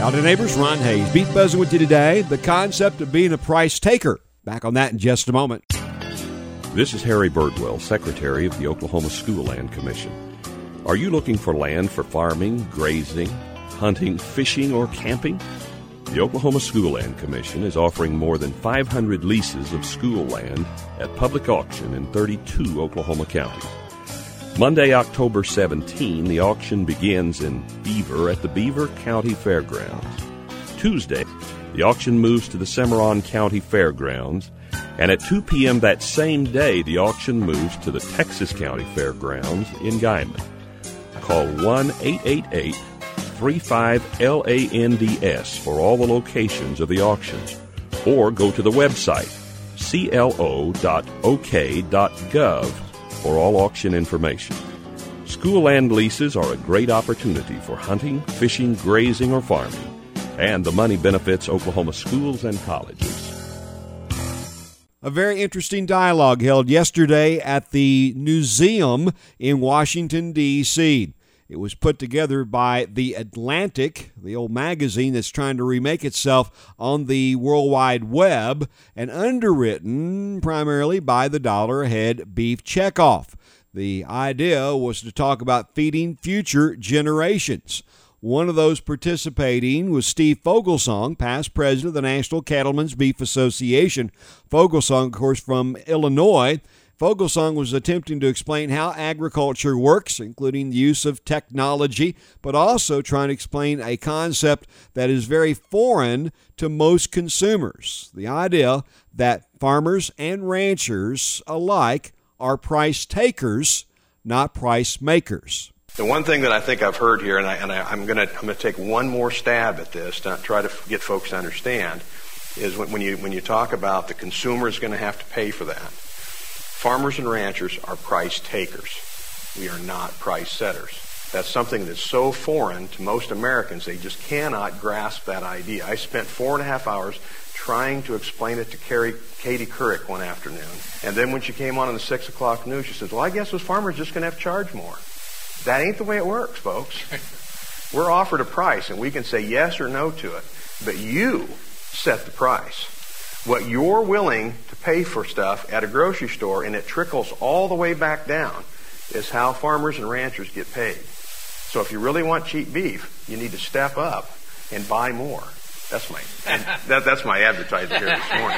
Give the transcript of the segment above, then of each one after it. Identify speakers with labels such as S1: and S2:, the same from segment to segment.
S1: Howdy neighbors, Ron Hayes. Beef buzzing with you today. The concept of being a price taker. Back on that in just a moment.
S2: This is Harry Birdwell, Secretary of the Oklahoma School Land Commission. Are you looking for land for farming, grazing, hunting, fishing, or camping? The Oklahoma School Land Commission is offering more than 500 leases of school land at public auction in 32 Oklahoma counties. Monday, October 17, the auction begins in Beaver at the Beaver County Fairgrounds. Tuesday, the auction moves to the Cimarron County Fairgrounds, and at 2 p.m. that same day, the auction moves to the Texas County Fairgrounds in Guymon. Call 1-888-35-LANDS for all the locations of the auctions, or go to the website clo.ok.gov for all auction information. School land leases are a great opportunity for hunting, fishing, grazing, or farming, and the money benefits Oklahoma schools and colleges.
S1: A very interesting dialogue held yesterday at the Newseum in Washington, D.C. It was put together by The Atlantic, the old magazine that's trying to remake itself on the World Wide Web, and underwritten primarily by the dollar-a-head Beef Checkoff. The idea was to talk about feeding future generations. One of those participating was Steve Fogelsong, past president of the National Cattlemen's Beef Association. Fogelsong, of course, from Illinois. Fogelsong was attempting to explain how agriculture works, including the use of technology, but also trying to explain a concept that is very foreign to most consumers. The idea that farmers and ranchers alike are price takers, not price makers.
S3: The one thing that I think I've heard here, and I'm going to take one more stab at this to try to get folks to understand, is when you talk about the consumer is going to have to pay for that. Farmers and ranchers are price takers. We are not price setters. That's something that's so foreign to most Americans, they just cannot grasp that idea. I spent 4.5 hours trying to explain it to Katie Couric one afternoon. And then when she came on in the 6 o'clock news, she says, well, I guess those farmers are just going to have to charge more. That ain't the way it works, folks. We're offered a price, and we can say yes or no to it. But you set the price. What you're willing to pay for stuff at a grocery store, and it trickles all the way back down, is how farmers and ranchers get paid. So if you really want cheap beef, you need to step up and buy more. That's my advertising here this morning.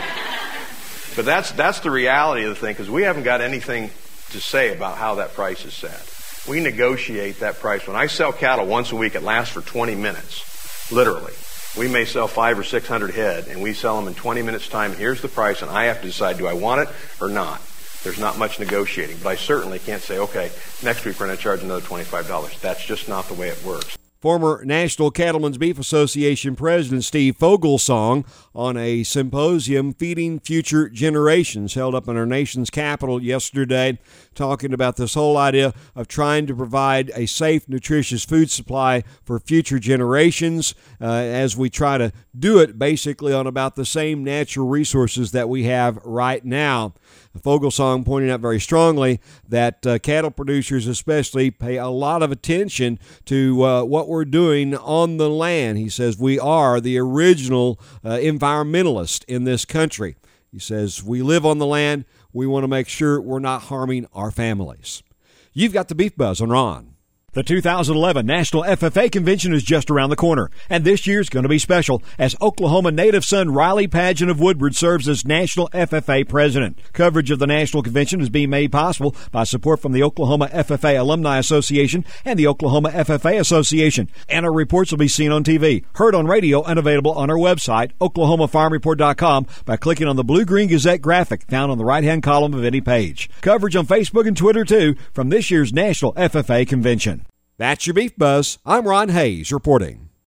S3: But that's the reality of the thing, because we haven't got anything to say about how that price is set. We negotiate that price. When I sell cattle once a week, it lasts for 20 minutes, literally. We may sell 500 or 600 head, and we sell them in 20 minutes' time. Here's the price, and I have to decide, do I want it or not? There's not much negotiating. But I certainly can't say, okay, next week we're going to charge another $25. That's just not the way it works.
S1: Former National Cattlemen's Beef Association President Steve Fogelsong on a symposium, Feeding Future Generations, held up in our nation's capital yesterday, talking about this whole idea of trying to provide a safe, nutritious food supply for future generations as we try to do it basically on about the same natural resources that we have right now. Fogelsong pointing out very strongly that cattle producers especially pay a lot of attention to what we're doing on the land. He says we are the original environmentalist in this country. He says we live on the land. We want to make sure we're not harming our families. You've got the Beef Buzz on Ron. The 2011 National FFA Convention is just around the corner, and this year's going to be special as Oklahoma native son Riley Padgett of Woodward serves as National FFA President. Coverage of the National Convention is being made possible by support from the Oklahoma FFA Alumni Association and the Oklahoma FFA Association. And our reports will be seen on TV, heard on radio, and available on our website, oklahomafarmreport.com, by clicking on the Blue-Green Gazette graphic found on the right-hand column of any page. Coverage on Facebook and Twitter, too, from this year's National FFA Convention. That's your Beef Buzz. I'm Ron Hayes reporting.